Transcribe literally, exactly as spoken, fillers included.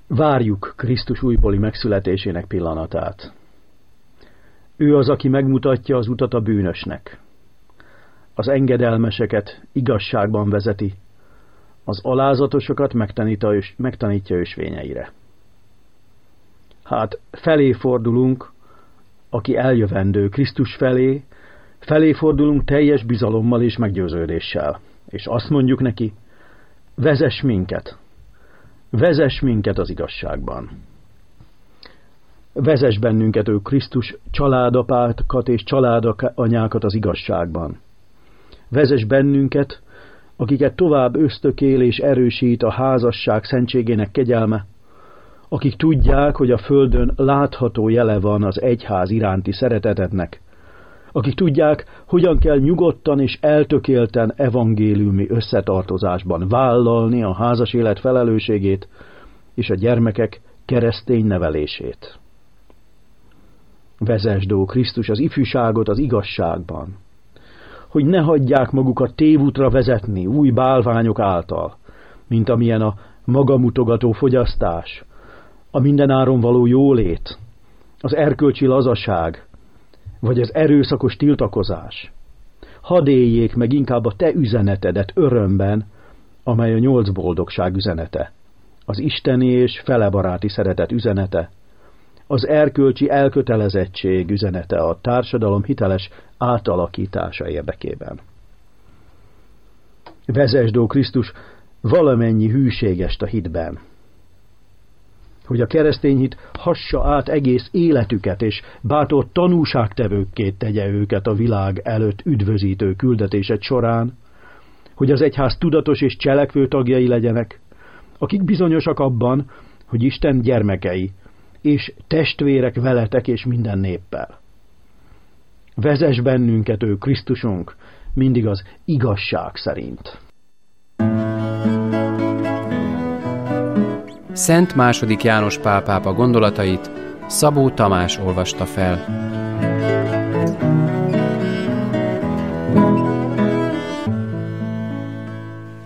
Várjuk Krisztus újbóli megszületésének pillanatát. Ő az, aki megmutatja az utat a bűnösnek. Az engedelmeseket igazságban vezeti, az alázatosokat megtanítja ösvényeire. Hát felé fordulunk, aki eljövendő, Krisztus felé, felé fordulunk teljes bizalommal és meggyőződéssel, és azt mondjuk neki, vezess minket, vezess minket az igazságban. Vezess bennünket, ő Krisztus, családapákat és családanyákat az igazságban. Vezess bennünket, akiket tovább ösztökél és erősít a házasság szentségének kegyelme, akik tudják, hogy a földön látható jele van az egyház iránti szeretetednek, akik tudják, hogyan kell nyugodtan és eltökélten evangéliumi összetartozásban vállalni a házas élet felelősségét és a gyermekek keresztény nevelését. Vezesd, ó Krisztus, az ifjúságot az igazságban, hogy ne hagyják magukat tévútra vezetni új bálványok által, mint amilyen a magamutogató fogyasztás, a mindenáron való jólét, az erkölcsi lazaság, vagy az erőszakos tiltakozás. Hadd éljék meg inkább a te üzenetedet örömben, amely a nyolc boldogság üzenete, az isteni és felebaráti szeretet üzenete, az erkölcsi elkötelezettség üzenete a társadalom hiteles átalakítása érdekében. Vezesd, ó Krisztus, valamennyi hűségest a hitben, hogy a keresztény hit hassa át egész életüket, és bátor tanúságtevőkké tegye őket a világ előtt üdvözítő küldetésed során, hogy az egyház tudatos és cselekvő tagjai legyenek, akik bizonyosak abban, hogy Isten gyermekei, és testvérek veletek és minden néppel. Vezess bennünket, ő Krisztusunk, mindig az igazság szerint. Szent második János Pál pápa gondolatait Szabó Tamás olvasta fel.